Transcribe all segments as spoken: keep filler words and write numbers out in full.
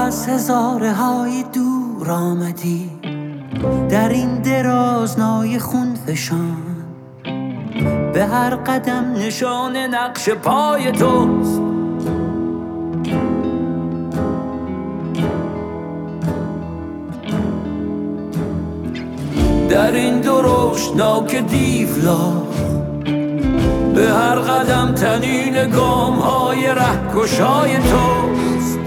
از هزاره های دور آمدی، در این درازنای خون فشان، به هر قدم نشان نقش پای توست. در این درشتناک دیولاخ، به هر قدم تنین گام های رهکشای توست.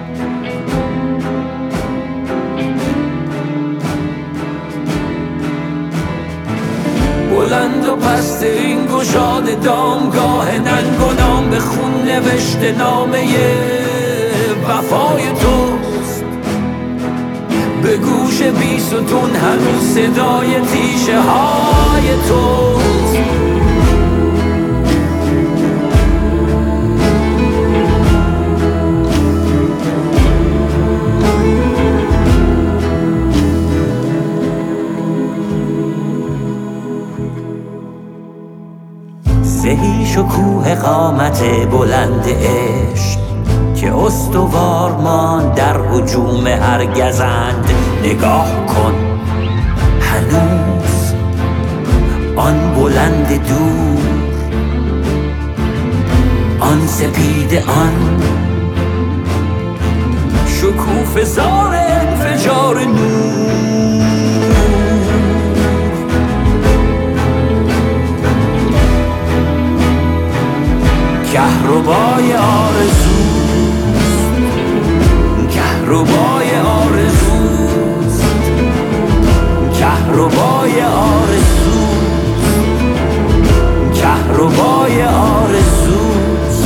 بلند و پست این گشاد دامگاه ننگ و نام، به خون نوشته نامه وفای توست. به گوش بی ستون هنوز صدای تیشه های توست. زهی شکوه قامت بلند عشق که استوار مان در هجوم هر گزند. نگاه کن هنوز آن بلند دور، آن سپید آن شکوفه زار انفجار نور. کهربای آرزوست، کهربای آرزوست، کهربای آرزوست، کهربای آرزوست.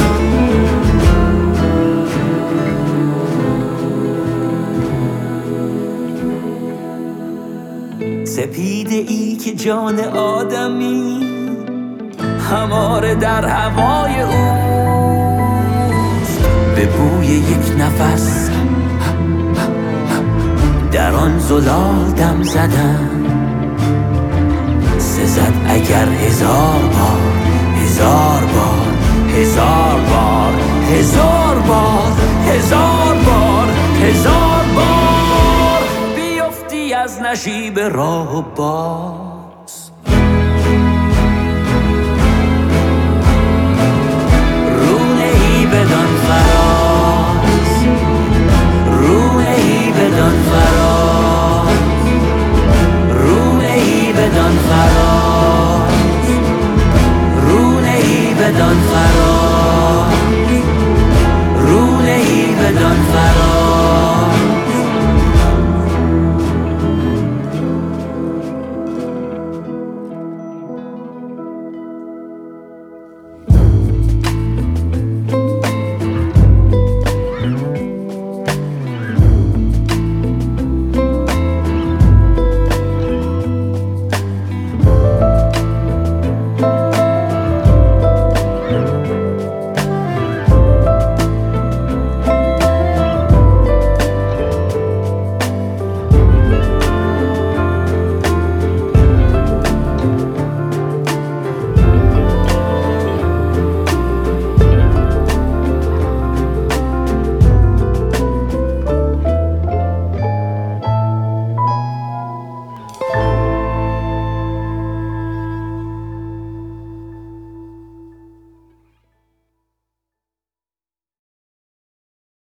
سپیده ای که جان آدمی هماره در هوای اوست. به بوی یک نفس در آن زلال دم زدن، سزد اگر هزار بار، هزار بار، هزار بار، هزار بار، هزار بار، هزار بار بیفتی از نشیب راه و باز. بدان